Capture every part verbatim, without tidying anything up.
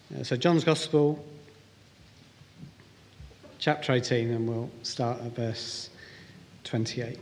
Uh, so John's Gospel, chapter eighteen, and we'll start at verse twenty-eight.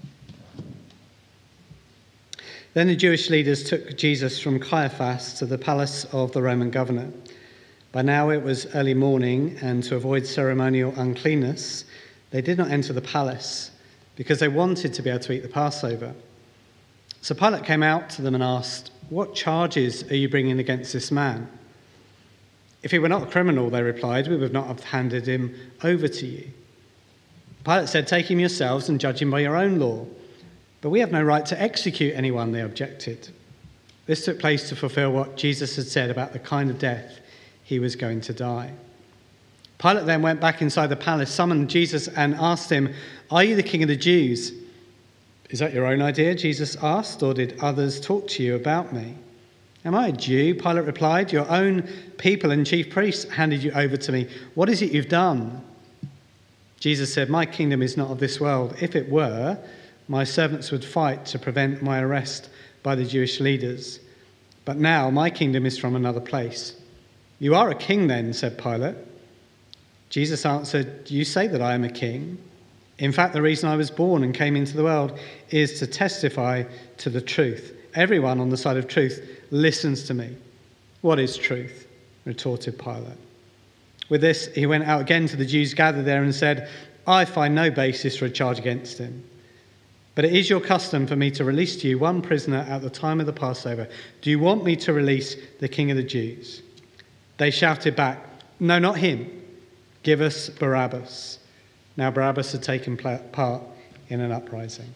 Then the Jewish leaders took Jesus from Caiaphas to the palace of the Roman governor. By now it was early morning, and to avoid ceremonial uncleanness, they did not enter the palace, because they wanted to be able to eat the Passover. So Pilate came out to them and asked, "What charges are you bringing against this man?" "If he were not a criminal," they replied, "we would not have handed him over to you." Pilate said, "Take him yourselves and judge him by your own law." "But we have no right to execute anyone," they objected. This took place to fulfill what Jesus had said about the kind of death he was going to die. Pilate then went back inside the palace, summoned Jesus and asked him, "Are you the king of the Jews?" "Is that your own idea?" Jesus asked, "or did others talk to you about me?" "Am I a Jew?" Pilate replied. "Your own people and chief priests handed you over to me. What is it you've done?" Jesus said, "My kingdom is not of this world. If it were, my servants would fight to prevent my arrest by the Jewish leaders. But now my kingdom is from another place." "You are a king then," said Pilate. Jesus answered, "You say that I am a king. In fact, the reason I was born and came into the world is to testify to the truth. Everyone on the side of truth listens to me." "What is truth?" retorted Pilate. With this, he went out again to the Jews gathered there and said, "I find no basis for a charge against him. But it is your custom for me to release to you one prisoner at the time of the Passover. Do you want me to release the King of the Jews?" They shouted back, "No, not him. Give us Barabbas." Now Barabbas had taken part in an uprising.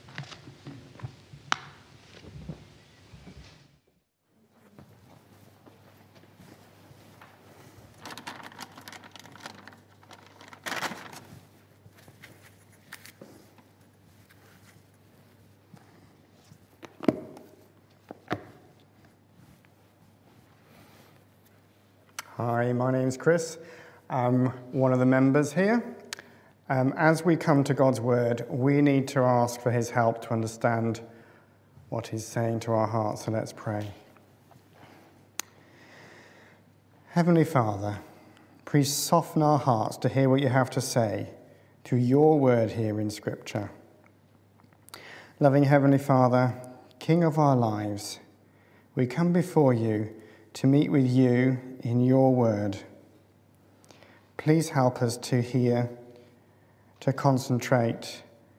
Hi, my name's Chris. I'm one of the members here. Um, as we come to God's word, we need to ask for his help to understand what he's saying to our hearts. So let's pray. Heavenly Father, please soften our hearts to hear what you have to say through your word here in Scripture. Loving Heavenly Father, King of our lives, we come before you to meet with you in your word. Please help us to hear, to concentrate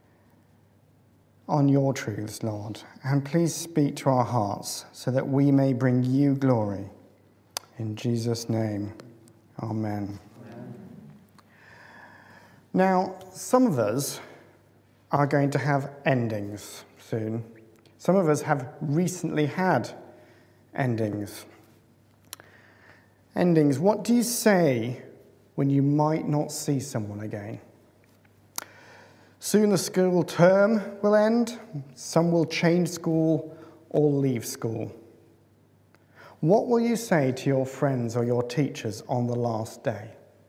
on your truths, Lord, and please speak to our hearts so that we may bring you glory. In Jesus' name, amen. Amen. Now, some of us are going to have endings soon. Some of us have recently had endings. Endings, what do you say when you might not see someone again? Soon the school term will end. Some will change school or leave school. What will you say to your friends or your teachers on the last day?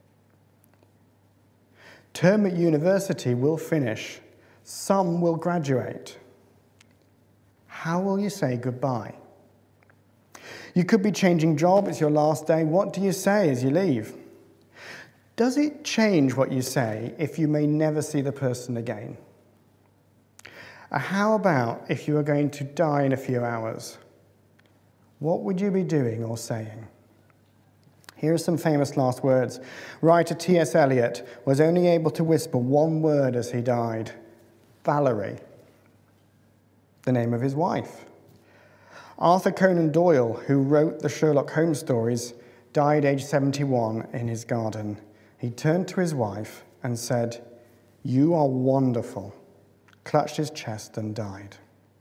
Term at university will finish. Some will graduate. How will you say goodbye? You could be changing job, it's your last day. What do you say as you leave? Does it change what you say if you may never see the person again? Uh, how about if you are going to die in a few hours? What would you be doing or saying? Here are some famous last words. Writer T S Eliot was only able to whisper one word as he died: Valerie, the name of his wife. Arthur Conan Doyle, who wrote the Sherlock Holmes stories, died aged seventy-one in his garden. He turned to his wife and said, "You are wonderful," clutched his chest and died.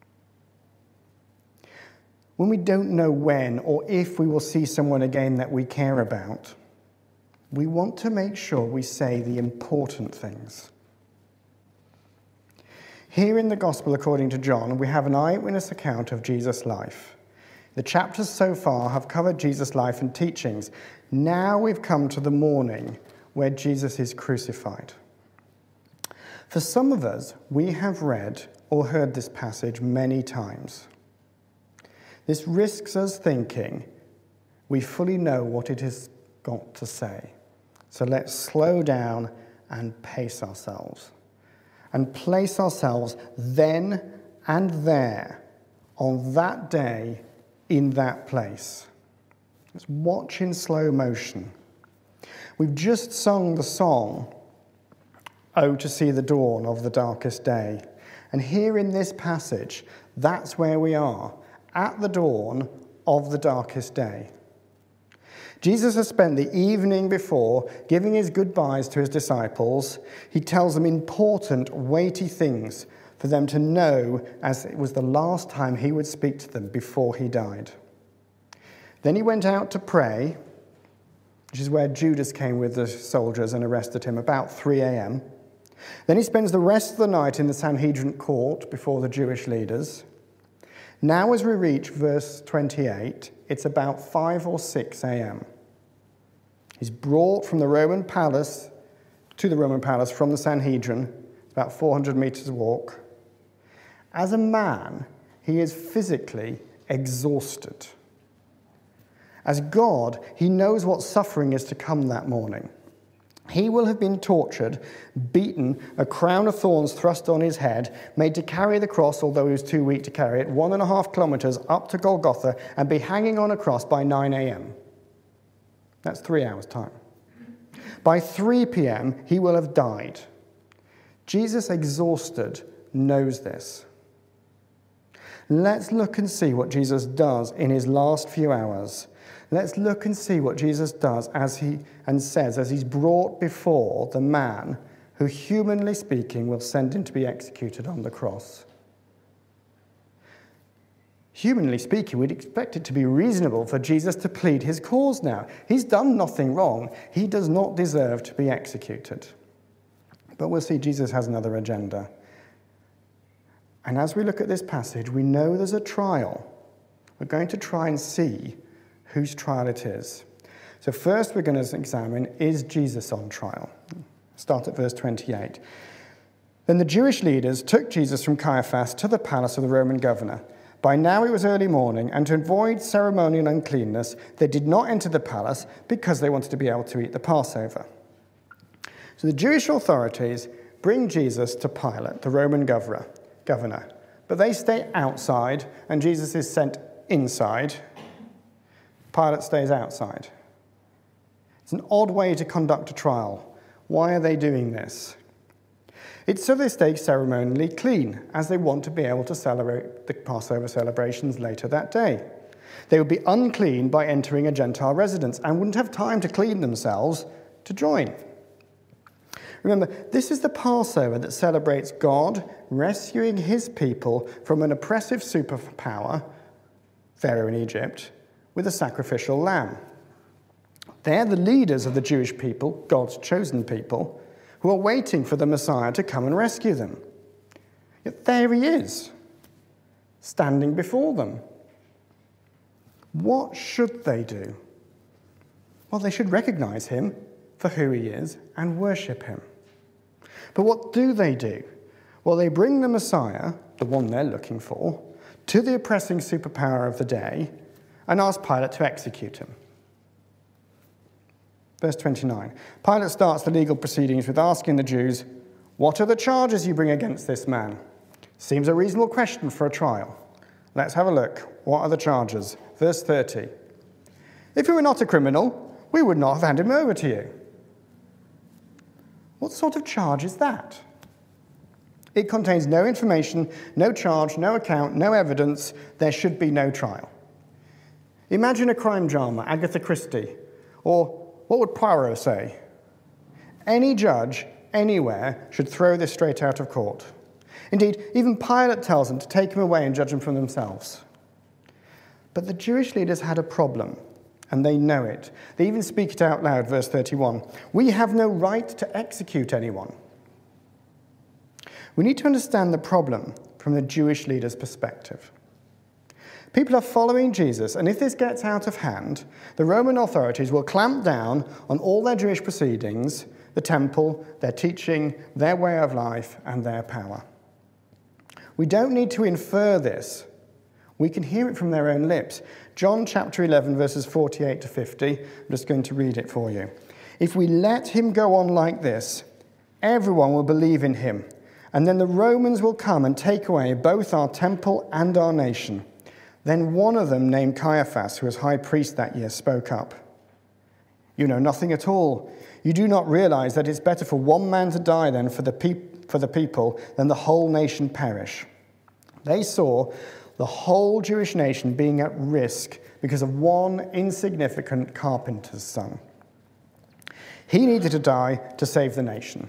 When we don't know when or if we will see someone again that we care about, we want to make sure we say the important things. Here in the Gospel according to John, we have an eyewitness account of Jesus' life. The chapters so far have covered Jesus' life and teachings. Now we've come to the morning where Jesus is crucified. For some of us, we have read or heard this passage many times. This risks us thinking we fully know what it is got to say. So let's slow down and pace ourselves and place ourselves then and there on that day in that place. Let's watch in slow motion. We've just sung the song, "Oh, to see the dawn of the darkest day." And here in this passage, that's where we are, at the dawn of the darkest day. Jesus has spent the evening before giving his goodbyes to his disciples. He tells them important, weighty things for them to know, as it was the last time he would speak to them before he died. Then he went out to pray, which is where Judas came with the soldiers and arrested him about three a.m. Then he spends the rest of the night in the Sanhedrin court before the Jewish leaders. Now as we reach verse twenty-eight, it's about five or six a.m. He's brought from the Roman palace to the Roman palace from the Sanhedrin. It's about four hundred meters walk. As a man, he is physically exhausted. As God, he knows what suffering is to come that morning. He will have been tortured, beaten, a crown of thorns thrust on his head, made to carry the cross, although he was too weak to carry it, one and a half kilometers up to Golgotha, and be hanging on a cross by nine a.m. That's three hours' time. By three p.m., he will have died. Jesus, exhausted, knows this. Let's look and see what Jesus does in his last few hours. Let's look and see what Jesus does as he and says as he's brought before the man who, humanly speaking, will send him to be executed on the cross. Humanly speaking, we'd expect it to be reasonable for Jesus to plead his cause now. He's done nothing wrong. He does not deserve to be executed. But we'll see Jesus has another agenda. And as we look at this passage, we know there's a trial. We're going to try and see whose trial it is. So first we're going to examine, is Jesus on trial? Start at verse twenty-eight. Then the Jewish leaders took Jesus from Caiaphas to the palace of the Roman governor. By now it was early morning, and to avoid ceremonial uncleanness, they did not enter the palace because they wanted to be able to eat the Passover. So the Jewish authorities bring Jesus to Pilate, the Roman governor, governor, but they stay outside, and Jesus is sent inside. Pilate stays outside. It's an odd way to conduct a trial. Why are they doing this? It's so they stay ceremonially clean, as they want to be able to celebrate the Passover celebrations later that day. They would be unclean by entering a Gentile residence and wouldn't have time to clean themselves to join. Remember, this is the Passover that celebrates God rescuing his people from an oppressive superpower, Pharaoh in Egypt, with a sacrificial lamb. They're the leaders of the Jewish people, God's chosen people, who are waiting for the Messiah to come and rescue them. Yet there he is, standing before them. What should they do? Well, they should recognize him for who he is and worship him. But what do they do? Well, they bring the Messiah, the one they're looking for, to the oppressing superpower of the day and ask Pilate to execute him. Verse twenty-nine. Pilate starts the legal proceedings with asking the Jews, "What are the charges you bring against this man?" Seems a reasonable question for a trial. Let's have a look. What are the charges? Verse thirty. "If he were not a criminal, we would not have handed him over to you." What sort of charge is that? It contains no information, no charge, no account, no evidence. There should be no trial. Imagine a crime drama, Agatha Christie, or what would Poirot say? Any judge, anywhere, should throw this straight out of court. Indeed, even Pilate tells them to take him away and judge him for themselves. But the Jewish leaders had a problem, and they know it. They even speak it out loud, verse thirty-one. "We have no right to execute anyone." We need to understand the problem from the Jewish leaders' perspective. People are following Jesus, and if this gets out of hand, the Roman authorities will clamp down on all their Jewish proceedings, the temple, their teaching, their way of life, and their power. We don't need to infer this. We can hear it from their own lips. John chapter eleven, verses forty-eight to fifty. I'm just going to read it for you. If we let him go on like this, everyone will believe in him, and then the Romans will come and take away both our temple and our nation. Then one of them, named Caiaphas, who was high priest that year, spoke up. You know nothing at all. You do not realize that it's better for one man to die than for the, peop- for the people than the whole nation perish. They saw the whole Jewish nation being at risk because of one insignificant carpenter's son. He needed to die to save the nation.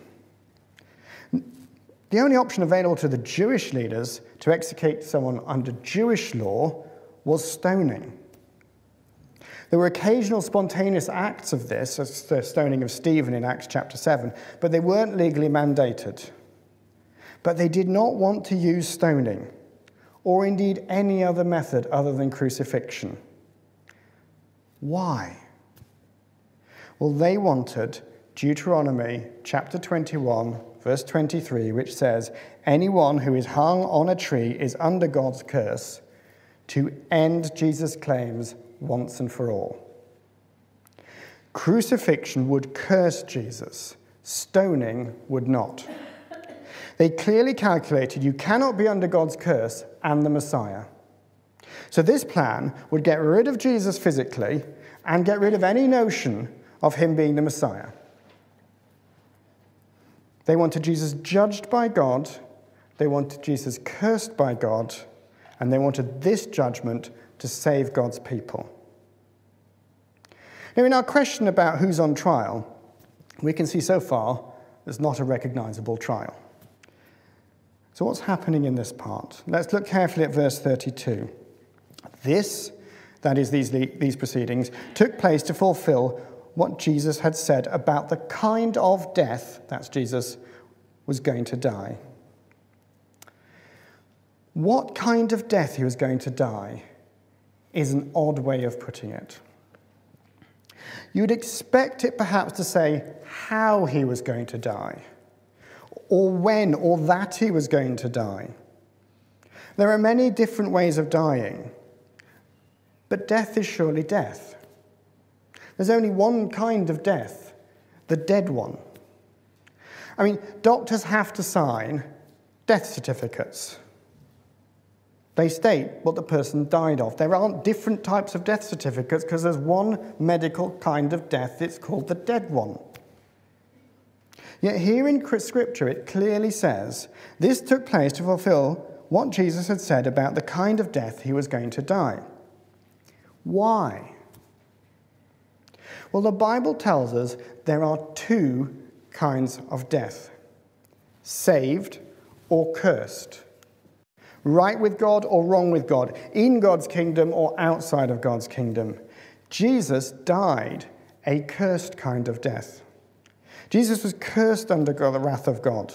The only option available to the Jewish leaders to execute someone under Jewish law was stoning. There were occasional spontaneous acts of this, as the stoning of Stephen in Acts chapter seven, but they weren't legally mandated. But they did not want to use stoning, or indeed any other method other than crucifixion. Why? Well, they wanted Deuteronomy chapter twenty-one, verse twenty-three, which says, anyone who is hung on a tree is under God's curse, to end Jesus' claims once and for all. Crucifixion would curse Jesus. Stoning would not. They clearly calculated you cannot be under God's curse and the Messiah. So this plan would get rid of Jesus physically and get rid of any notion of him being the Messiah. They wanted Jesus judged by God, they wanted Jesus cursed by God, and they wanted this judgment to save God's people. Now, in our question about who's on trial, we can see so far there's not a recognizable trial. So what's happening in this part? Let's look carefully at verse thirty-two. This, that is these, these proceedings, took place to fulfill what Jesus had said about the kind of death, that's Jesus, was going to die. What kind of death he was going to die is an odd way of putting it. You'd expect it perhaps to say how he was going to die, or when, or that he was going to die. There are many different ways of dying, but death is surely death. There's only one kind of death, the dead one. I mean, doctors have to sign death certificates. They state what the person died of. There aren't different types of death certificates because there's one medical kind of death. It's called the dead one. Yet here in Scripture, it clearly says, this took place to fulfill what Jesus had said about the kind of death he was going to die. Why? Well, the Bible tells us there are two kinds of death: saved or cursed. Right with God or wrong with God, in God's kingdom or outside of God's kingdom. Jesus died a cursed kind of death. Jesus was cursed under God, the wrath of God.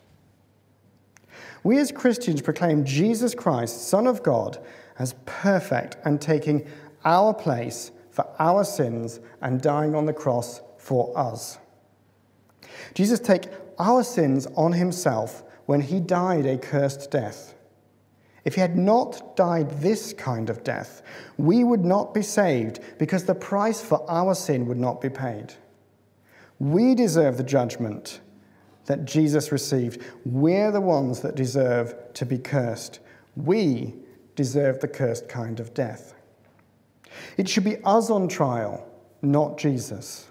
We as Christians proclaim Jesus Christ, Son of God, as perfect and taking our place for our sins and dying on the cross for us. Jesus took our sins on himself when he died a cursed death. If he had not died this kind of death, we would not be saved because the price for our sin would not be paid. We deserve the judgment that Jesus received. We're the ones that deserve to be cursed. We deserve the cursed kind of death. It should be us on trial, not Jesus.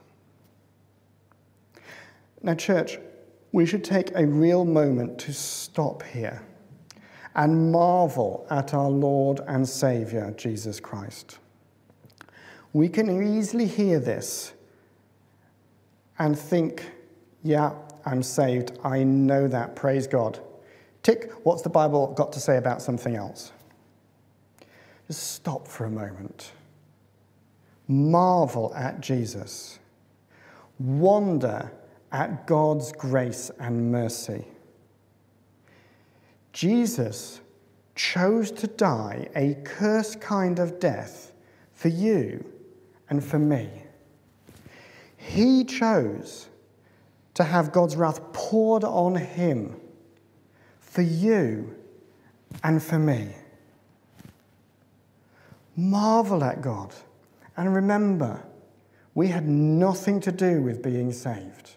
Now, church, we should take a real moment to stop here and marvel at our Lord and Saviour, Jesus Christ. We can easily hear this and think, yeah, I'm saved. I know that. Praise God. Tick, what's the Bible got to say about something else? Just stop for a moment. Marvel at Jesus. Wonder at God's grace and mercy. Jesus chose to die a cursed kind of death for you and for me. He chose to have God's wrath poured on him for you and for me. Marvel at God. And remember, we had nothing to do with being saved.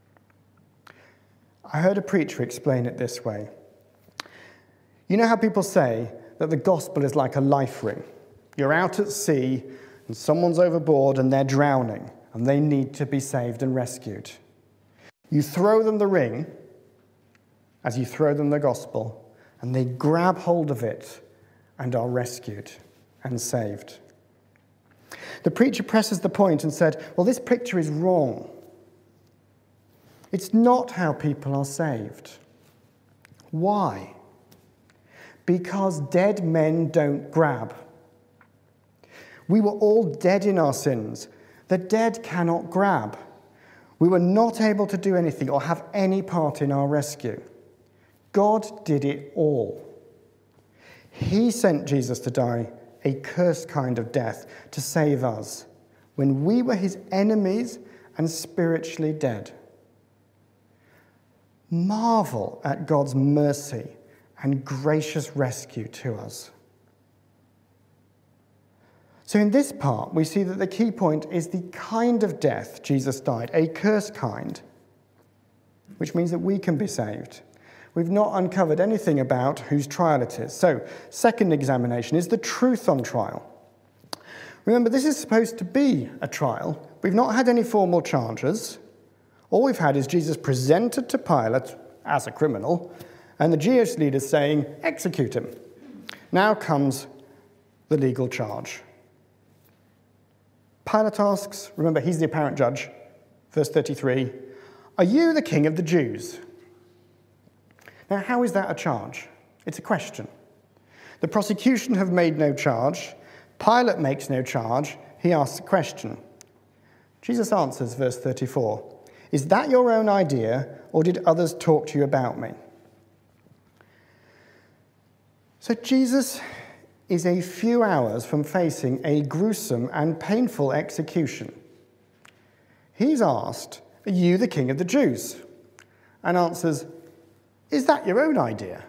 I heard a preacher explain it this way. You know how people say that the gospel is like a life ring? You're out at sea and someone's overboard and they're drowning and they need to be saved and rescued. You throw them the ring as you throw them the gospel, and they grab hold of it and are rescued and saved. The preacher presses the point and said, well, this picture is wrong. It's not how people are saved. Why? Because dead men don't grab. We were all dead in our sins. The dead cannot grab. We were not able to do anything or have any part in our rescue. God did it all. He sent Jesus to die a cursed kind of death to save us when we were his enemies and spiritually dead. Marvel at God's mercy and gracious rescue to us. So in this part, we see that the key point is the kind of death Jesus died, a cursed kind, which means that we can be saved. We've not uncovered anything about whose trial it is. So, second examination is the truth on trial. Remember, this is supposed to be a trial. We've not had any formal charges. All we've had is Jesus presented to Pilate as a criminal, and the Jewish leaders saying, execute him. Now comes the legal charge. Pilate asks, remember, he's the apparent judge, verse thirty-three, are you the king of the Jews? Now, how is that a charge? It's a question. The prosecution have made no charge. Pilate makes no charge. He asks a question. Jesus answers, verse thirty-four, is that your own idea, or did others talk to you about me? So Jesus is a few hours from facing a gruesome and painful execution. He's asked, are you the king of the Jews? And answers, is that your own idea?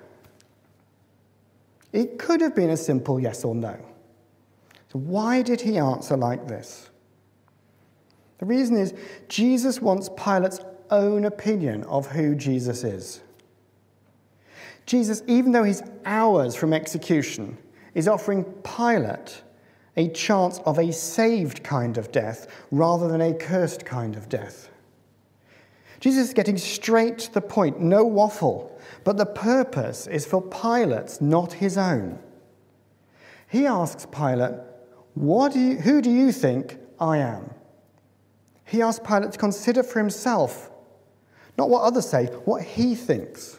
It could have been a simple yes or no. So why did he answer like this? The reason is Jesus wants Pilate's own opinion of who Jesus is. Jesus, even though he's hours from execution, is offering Pilate a chance of a saved kind of death rather than a cursed kind of death. Jesus is getting straight to the point, no waffle, but the purpose is for Pilate's, not his own. He asks Pilate, what do you, who do you think I am? He asks Pilate to consider for himself, not what others say, what he thinks.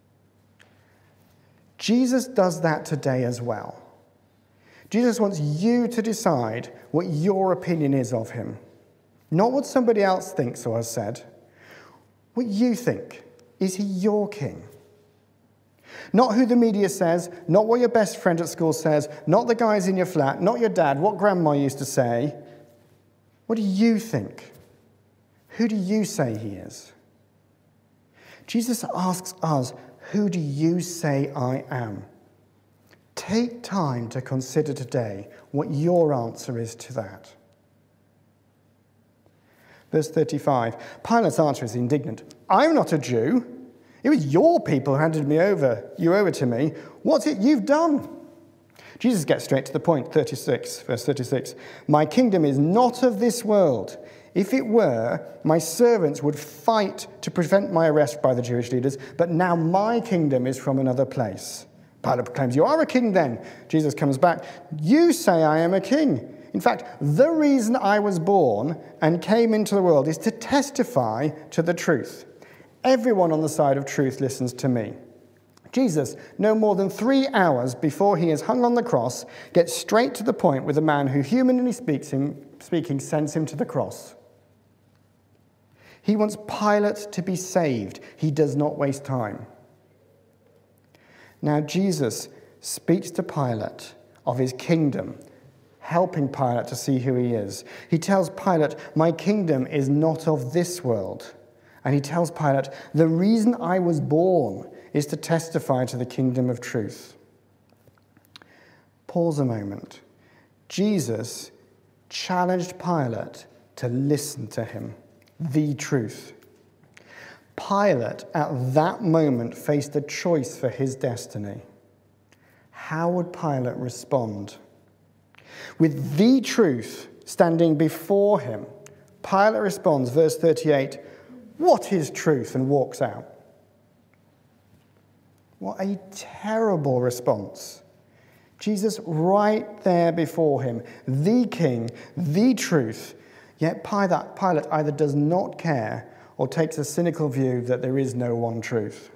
Jesus does that today as well. Jesus wants you to decide what your opinion is of him, not what somebody else thinks or has said. What you think. Is he your king? Not who the media says, not what your best friend at school says, not the guys in your flat, not your dad, what grandma used to say. What do you think? Who do you say he is? Jesus asks us, who do you say I am? Take time to consider today what your answer is to that. Verse thirty-five, Pilate's answer is indignant. I'm not a Jew. It was your people who handed me over, you over to me. What's it you've done? Jesus gets straight to the point, thirty-six, verse thirty-six. My kingdom is not of this world. If it were, my servants would fight to prevent my arrest by the Jewish leaders, but now my kingdom is from another place. Pilate proclaims, you are a king then. Jesus comes back, you say I am a king. In fact, the reason I was born and came into the world is to testify to the truth. Everyone on the side of truth listens to me. Jesus, no more than three hours before he is hung on the cross, gets straight to the point with the man who, humanly speaks him, speaking, sends him to the cross. He wants Pilate to be saved. He does not waste time. Now Jesus speaks to Pilate of his kingdom, helping Pilate to see who he is. He tells Pilate, my kingdom is not of this world. And he tells Pilate, the reason I was born is to testify to the kingdom of truth. Pause a moment. Jesus challenged Pilate to listen to him, the truth. Pilate, at that moment, faced a choice for his destiny. How would Pilate respond? With the truth standing before him, Pilate responds, verse thirty-eight, "What is truth?" and walks out. What a terrible response. Jesus right there before him, the king, the truth, yet Pilate either does not care or takes a cynical view that there is no one truth.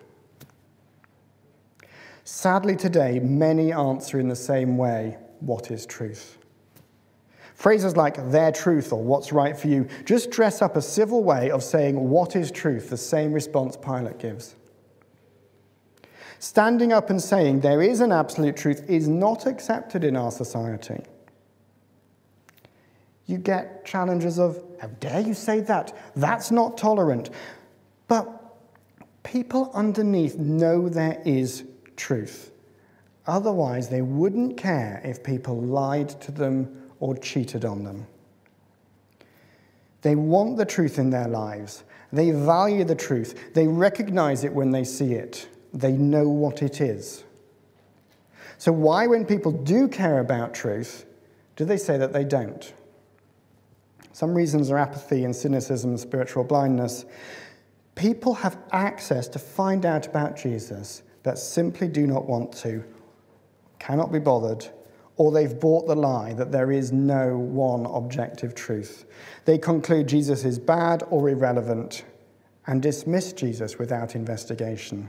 Sadly today, many answer in the same way, what is truth? Phrases like their truth or what's right for you just dress up a civil way of saying what is truth, the same response Pilate gives. Standing up and saying there is an absolute truth is not accepted in our society. You get challenges of, how dare you say that? That's not tolerant. But people underneath know there is truth. Otherwise, they wouldn't care if people lied to them or cheated on them. They want the truth in their lives. They value the truth. They recognize it when they see it. They know what it is. So why, when people do care about truth, do they say that they don't? Some reasons are apathy and cynicism and spiritual blindness. People have access to find out about Jesus that simply do not want to, cannot be bothered, or they've bought the lie that there is no one objective truth. They conclude Jesus is bad or irrelevant and dismiss Jesus without investigation.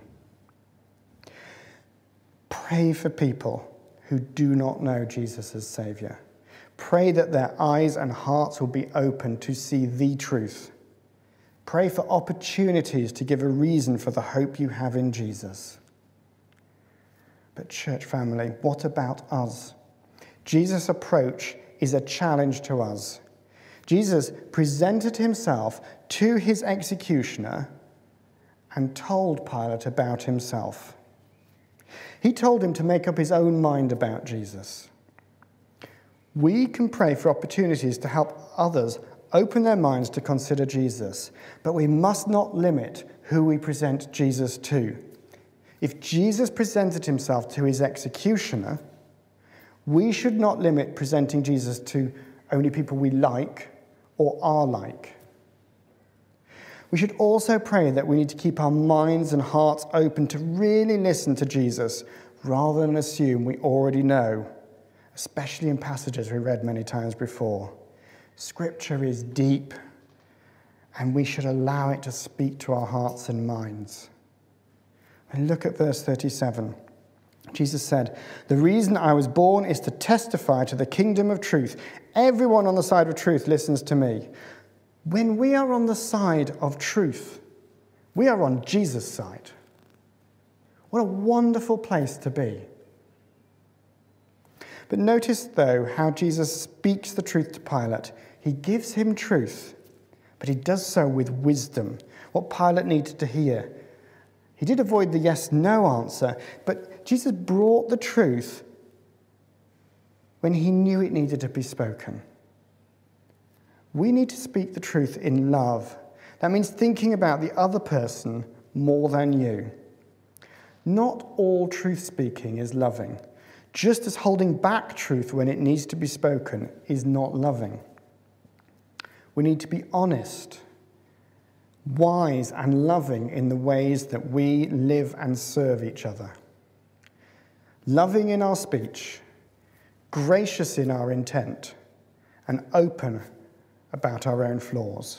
Pray for people who do not know Jesus as Saviour. Pray that their eyes and hearts will be open to see the truth. Pray for opportunities to give a reason for the hope you have in Jesus. But church family, what about us? Jesus' approach is a challenge to us. Jesus presented himself to his executioner and told Pilate about himself. He told him to make up his own mind about Jesus. We can pray for opportunities to help others open their minds to consider Jesus, but we must not limit who we present Jesus to. If Jesus presented himself to his executioner, we should not limit presenting Jesus to only people we like or are like. We should also pray that we need to keep our minds and hearts open to really listen to Jesus rather than assume we already know, especially in passages we read many times before. Scripture is deep, and we should allow it to speak to our hearts and minds. And look at verse thirty-seven. Jesus said, "The reason I was born is to testify to the kingdom of truth. Everyone on the side of truth listens to me." When we are on the side of truth, we are on Jesus' side. What a wonderful place to be. But notice, though, how Jesus speaks the truth to Pilate. He gives him truth, but he does so with wisdom, what Pilate needed to hear. He did avoid the yes-no answer, but Jesus brought the truth when he knew it needed to be spoken. We need to speak the truth in love. That means thinking about the other person more than you. Not all truth-speaking is loving, just as holding back truth when it needs to be spoken is not loving. We need to be honest, wise and loving in the ways that we live and serve each other. Loving in our speech, gracious in our intent, and open about our own flaws.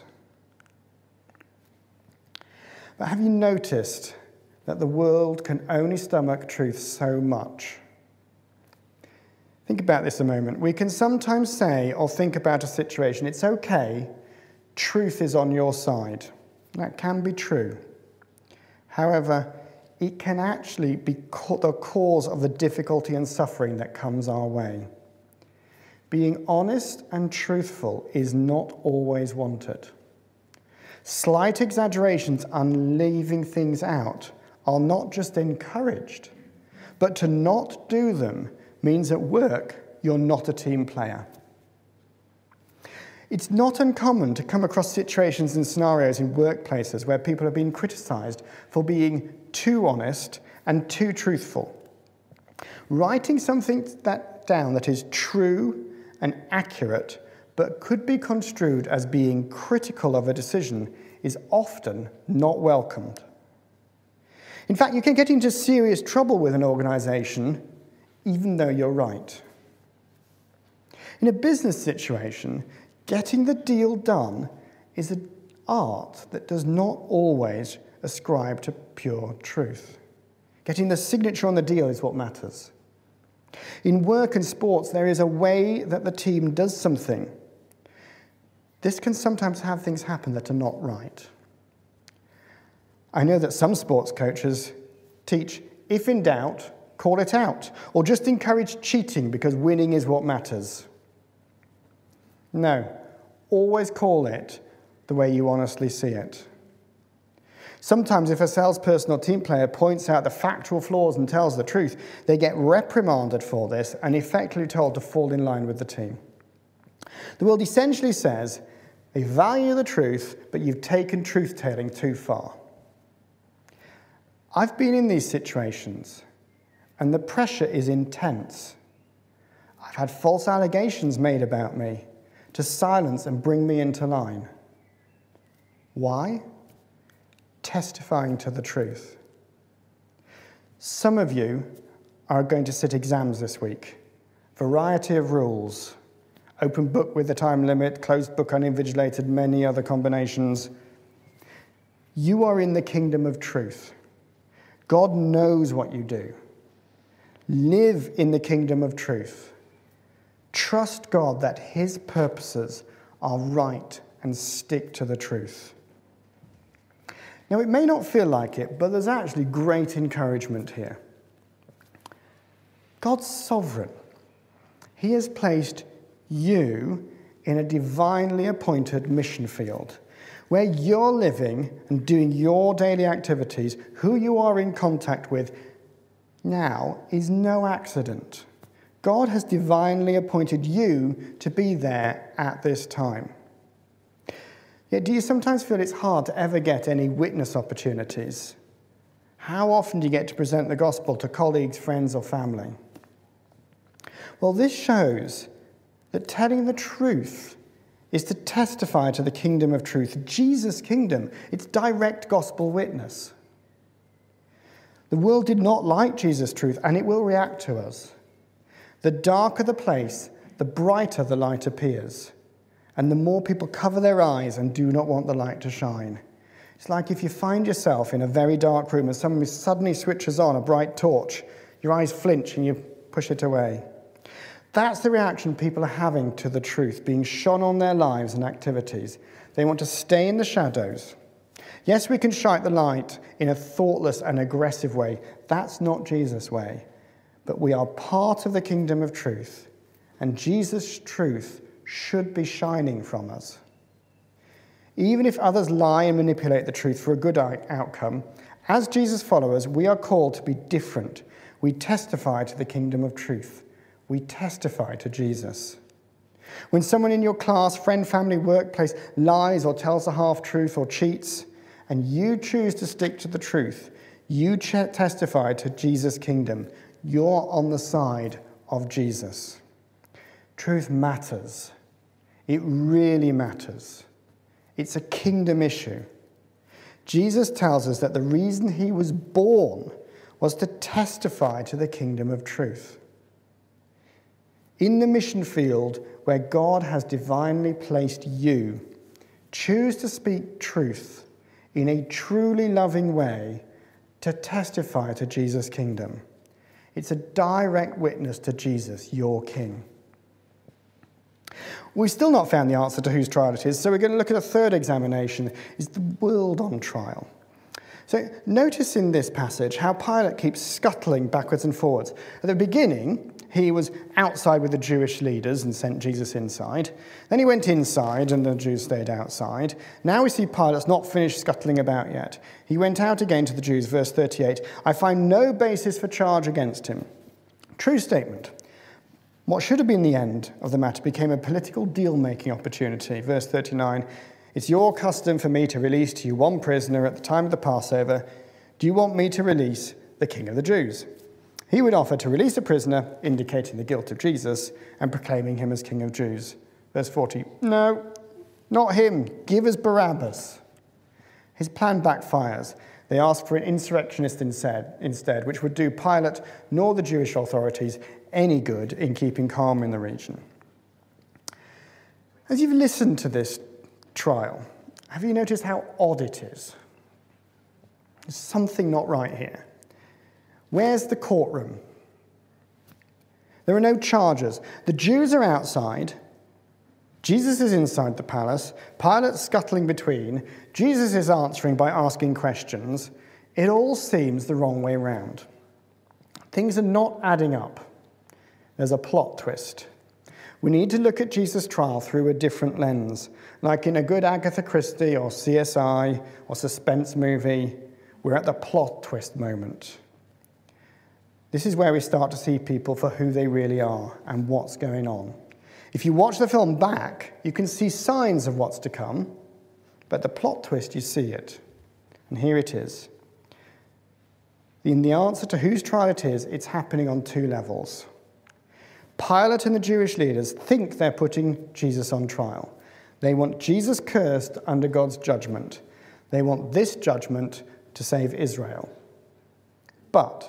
But have you noticed that the world can only stomach truth so much? Think about this a moment. We can sometimes say or think about a situation, it's okay, truth is on your side. That can be true. However, it can actually be the cause of the difficulty and suffering that comes our way. Being honest and truthful is not always wanted. Slight exaggerations and leaving things out are not just encouraged, but to not do them means at work you're not a team player. It's not uncommon to come across situations and scenarios in workplaces where people have been criticised for being too honest and too truthful. Writing something that down that is true and accurate but could be construed as being critical of a decision is often not welcomed. In fact, you can get into serious trouble with an organisation even though you're right. In a business situation, getting the deal done is an art that does not always ascribe to pure truth. Getting the signature on the deal is what matters. In work and sports, there is a way that the team does something. This can sometimes have things happen that are not right. I know that some sports coaches teach, if in doubt, call it out, or just encourage cheating because winning is what matters. No, always call it the way you honestly see it. Sometimes if a salesperson or team player points out the factual flaws and tells the truth, they get reprimanded for this and effectively told to fall in line with the team. The world essentially says they value the truth, but you've taken truth-telling too far. I've been in these situations, and the pressure is intense. I've had false allegations made about me to silence and bring me into line. Why? Testifying to the truth. Some of you are going to sit exams this week. Variety of rules. Open book with a time limit, closed book uninvigilated, many other combinations. You are in the kingdom of truth. God knows what you do. Live in the kingdom of truth. Trust God that his purposes are right and stick to the truth. Now, it may not feel like it, but there's actually great encouragement here. God's sovereign. He has placed you in a divinely appointed mission field where you're living and doing your daily activities. Who you are in contact with now is no accident. God has divinely appointed you to be there at this time. Yet do you sometimes feel it's hard to ever get any witness opportunities? How often do you get to present the gospel to colleagues, friends, or family? Well, this shows that telling the truth is to testify to the kingdom of truth, Jesus' kingdom. It's direct gospel witness. The world did not like Jesus' truth, and it will react to us. The darker the place, the brighter the light appears. And the more people cover their eyes and do not want the light to shine. It's like if you find yourself in a very dark room and someone suddenly switches on a bright torch, your eyes flinch and you push it away. That's the reaction people are having to the truth being shone on their lives and activities. They want to stay in the shadows. Yes, we can shine the light in a thoughtless and aggressive way. That's not Jesus' way. But we are part of the kingdom of truth, and Jesus' truth should be shining from us. Even if others lie and manipulate the truth for a good outcome, as Jesus' followers, we are called to be different. We testify to the kingdom of truth. We testify to Jesus. When someone in your class, friend, family, workplace lies or tells a half-truth or cheats, and you choose to stick to the truth, you ch- testify to Jesus' kingdom. You're on the side of Jesus. Truth matters. It really matters. It's a kingdom issue. Jesus tells us that the reason he was born was to testify to the kingdom of truth. In the mission field where God has divinely placed you, choose to speak truth in a truly loving way to testify to Jesus' kingdom. It's a direct witness to Jesus, your King. We've still not found the answer to whose trial it is, so we're going to look at a third examination. Is the world on trial? So notice in this passage how Pilate keeps scuttling backwards and forwards. At the beginning, he was outside with the Jewish leaders and sent Jesus inside. Then he went inside and the Jews stayed outside. Now we see Pilate's not finished scuttling about yet. He went out again to the Jews, verse thirty-eight. I find no basis for charge against him. True statement. What should have been the end of the matter became a political deal-making opportunity. Verse thirty-nine, it's your custom for me to release to you one prisoner at the time of the Passover. Do you want me to release the King of the Jews? He would offer to release a prisoner, indicating the guilt of Jesus and proclaiming him as King of Jews. Verse forty, no, not him. Give us Barabbas. His plan backfires. They ask for an insurrectionist instead, which would do Pilate nor the Jewish authorities any good in keeping calm in the region. As you've listened to this trial, have you noticed how odd it is? There's something not right here. Where's the courtroom? There are no charges. The Jews are outside. Jesus is inside the palace. Pilate's scuttling between. Jesus is answering by asking questions. It all seems the wrong way round. Things are not adding up. There's a plot twist. We need to look at Jesus' trial through a different lens. Like in a good Agatha Christie or C S I or suspense movie, we're at the plot twist moment. This is where we start to see people for who they really are and what's going on. If you watch the film back, you can see signs of what's to come, but the plot twist, you see it. And here it is. In the answer to whose trial it is, it's happening on two levels. Pilate and the Jewish leaders think they're putting Jesus on trial. They want Jesus cursed under God's judgment. They want this judgment to save Israel. But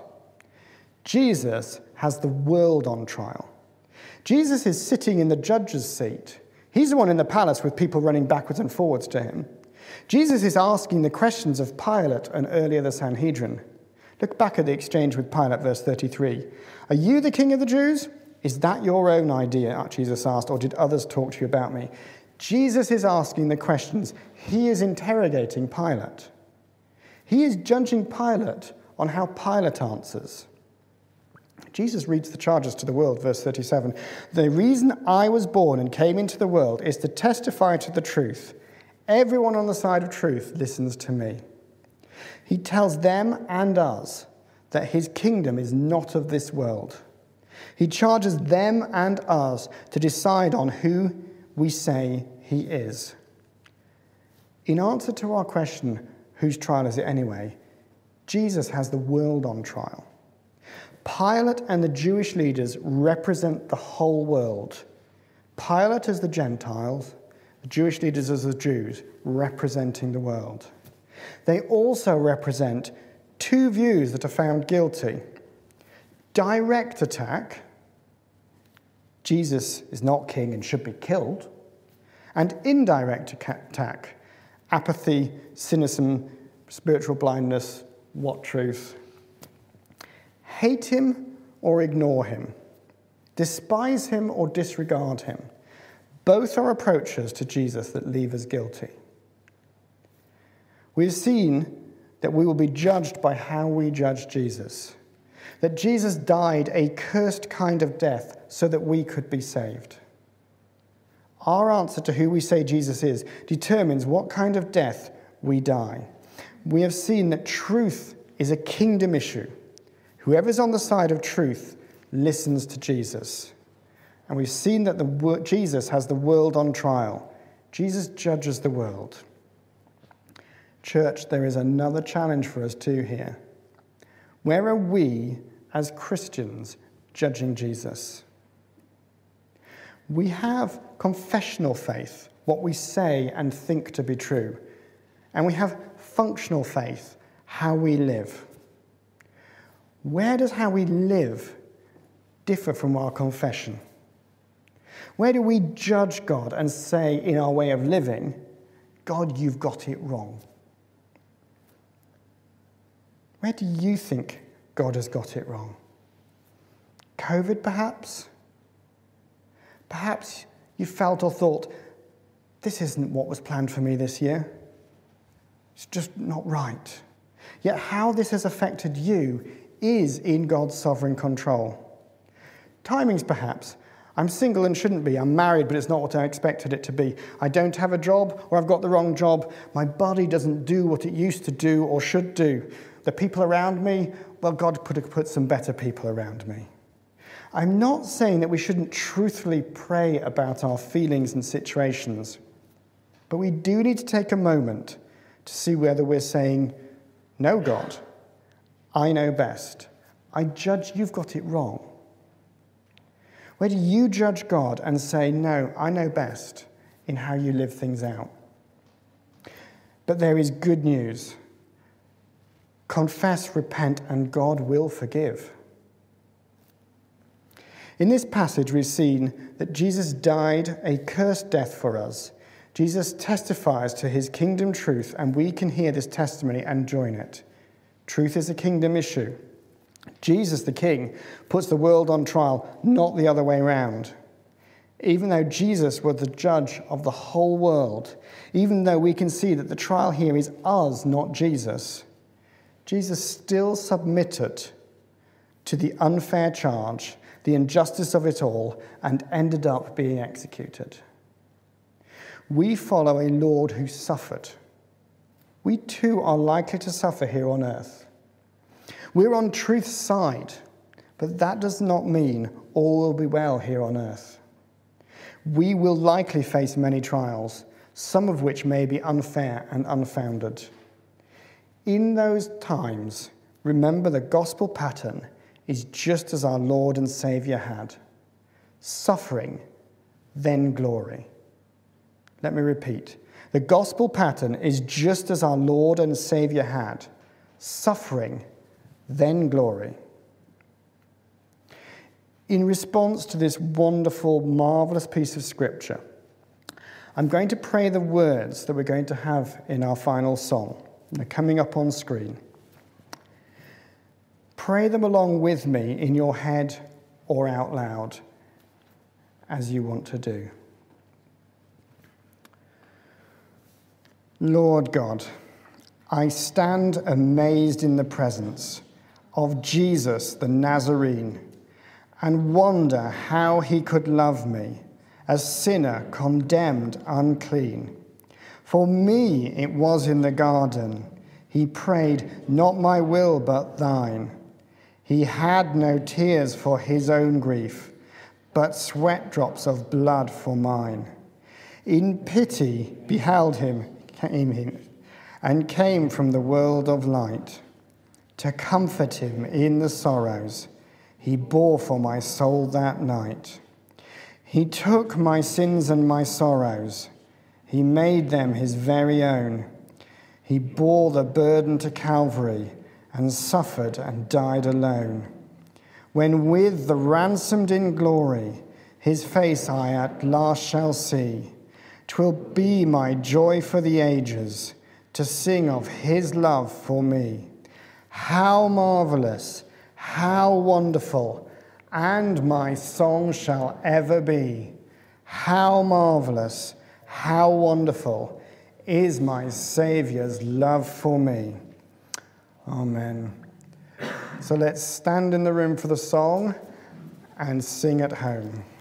Jesus has the world on trial. Jesus is sitting in the judge's seat. He's the one in the palace with people running backwards and forwards to him. Jesus is asking the questions of Pilate and earlier the Sanhedrin. Look back at the exchange with Pilate, verse thirty-three. Are you the king of the Jews? Is that your own idea, Jesus asked, or did others talk to you about me? Jesus is asking the questions. He is interrogating Pilate. He is judging Pilate on how Pilate answers. Jesus reads the charges to the world, verse thirty-seven. The reason I was born and came into the world is to testify to the truth. Everyone on the side of truth listens to me. He tells them and us that his kingdom is not of this world. He charges them and us to decide on who we say he is. In answer to our question, whose trial is it anyway? Jesus has the world on trial. Pilate and the Jewish leaders represent the whole world. Pilate as the Gentiles, the Jewish leaders as the Jews, representing the world. They also represent two views that are found guilty. Direct attack, Jesus is not king and should be killed. And indirect attack, apathy, cynicism, spiritual blindness, what truth? Hate him or ignore him. Despise him or disregard him. Both are approaches to Jesus that leave us guilty. We've seen that we will be judged by how we judge Jesus. That Jesus died a cursed kind of death so that we could be saved. Our answer to who we say Jesus is determines what kind of death we die. We have seen that truth is a kingdom issue. Whoever's on the side of truth listens to Jesus. And we've seen that the Jesus has the world on trial. Jesus judges the world. Church, there is another challenge for us too here. Where are we as Christians judging Jesus? We have confessional faith, what we say and think to be true. And we have functional faith, how we live. Where does how we live differ from our confession? Where do we judge God and say in our way of living, God, you've got it wrong? Where do you think God has got it wrong? COVID, perhaps? Perhaps you felt or thought, this isn't what was planned for me this year. It's just not right. Yet how this has affected you is in God's sovereign control. Timings, perhaps. I'm single and shouldn't be. I'm married, but it's not what I expected it to be. I don't have a job, or I've got the wrong job. My body doesn't do what it used to do or should do. The people around me, well, God put, put some better people around me. I'm not saying that we shouldn't truthfully pray about our feelings and situations, but we do need to take a moment to see whether we're saying, no, God, I know best. I judge you've got it wrong. Where do you judge God and say, no, I know best in how you live things out? But there is good news. Confess, repent, and God will forgive. In this passage, we've seen that Jesus died a cursed death for us. Jesus testifies to his kingdom truth, and we can hear this testimony and join it. Truth is a kingdom issue. Jesus, the King, puts the world on trial, not the other way around. Even though Jesus was the judge of the whole world, even though we can see that the trial here is us, not Jesus, Jesus still submitted to the unfair charge, the injustice of it all, and ended up being executed. We follow a Lord who suffered. We too are likely to suffer here on earth. We're on truth's side, but that does not mean all will be well here on earth. We will likely face many trials, some of which may be unfair and unfounded. In those times, remember the gospel pattern is just as our Lord and Saviour had. Suffering, then glory. Let me repeat. The gospel pattern is just as our Lord and Saviour had. Suffering, then glory. In response to this wonderful, marvelous piece of scripture, I'm going to pray the words that we're going to have in our final song. They're coming up on screen. Pray them along with me in your head or out loud, as you want to do. Lord God, I stand amazed in the presence of Jesus the Nazarene and wonder how he could love me, a sinner condemned unclean. For me it was in the garden. He prayed, not my will but thine. He had no tears for his own grief, but sweat drops of blood for mine. In pity beheld him, came him, and came from the world of light. To comfort him in the sorrows he bore for my soul that night. He took my sins and my sorrows. He made them his very own. He bore the burden to Calvary and suffered and died alone. When with the ransomed in glory his face I at last shall see, 'twill be my joy for the ages to sing of his love for me. How marvelous, how wonderful, and my song shall ever be. How marvelous, how wonderful is my Saviour's love for me. Amen. So let's stand in the room for the song and sing at home.